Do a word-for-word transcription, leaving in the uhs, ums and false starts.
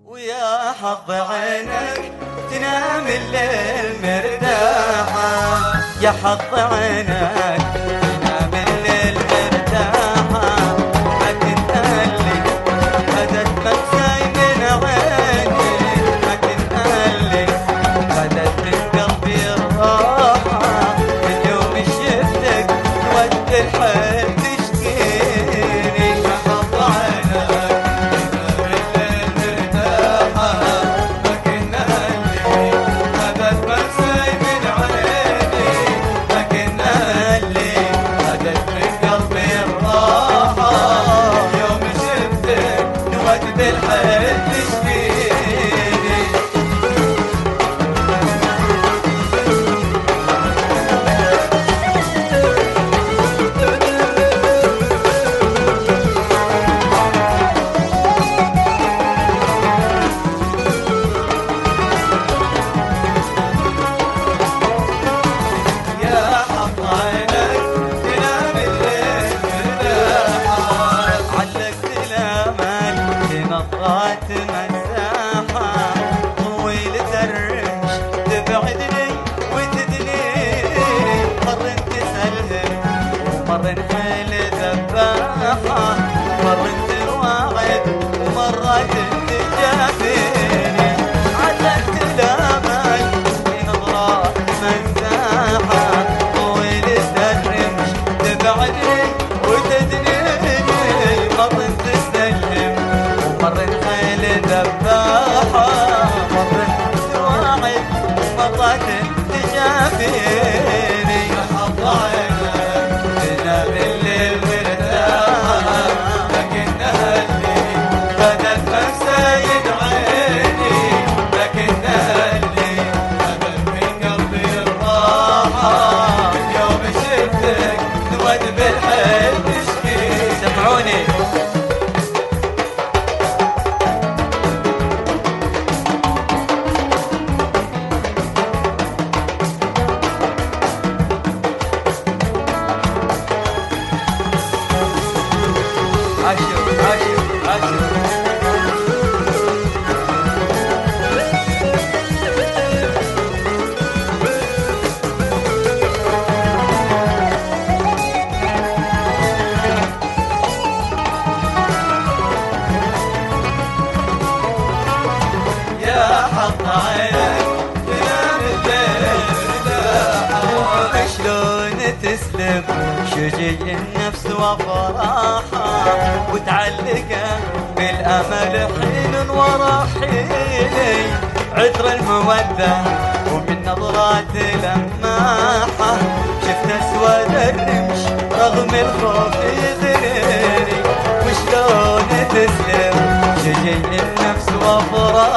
ويا حظ عينك تنام الليل مرتاحة، يا حظ عينك تنام الليل مرتاحة، ما تنقلي غدت مكساي من عيني، ما تنقلي غدت من قلبي الراحة، من يوم شفتك ود الحب تشكيني، يا حظ عينك نظرات مساحة طويلة الرمش تبعدني وتدنيني، مر تسلهم ومر نحيل ذباحة، مر تواعد ومرات تجافيني، علقت الامل في نظرات مساحة طويلة الرمش تبعدني وتدنيني، مر تسلهم مرة خيل ذباحة، مرة تواعد مرات تجافيني، يا حظ عينك تنام الليل مرتاحة، لكنها اللي بدت مكسايد عيني، لكنها اللي بدت من قلبي الراحة، من يوم شفتك نود بالحب تشكي. سمعوني عشر عشر عشر يا حظ عينك تنام الليل مرتاحة، شلون تسلم شجي النفس وفراحة، وتعلقه بالامل حين ورا حين، عطر المودة ومن نظرات لماحة، شفت اسود الرمش رغم الخوف يغريني، وشلون تسلم شجي النفس وفراحة